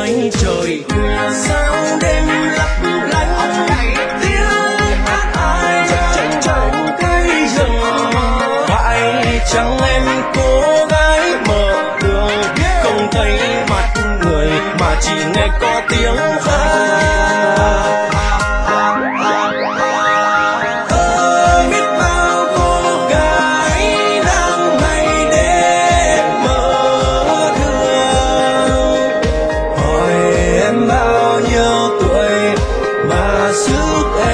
dưới trời sao đêm lấp lánh tiếng hát ai trong cây rừng. Phải chăng em cô gái mở đường không thấy mặt người mà chỉ nghe có tiếng hát. Biết bao cô gái đang ngày đêm mơ thương, hỏi em bao nhiêu tuổi mà sức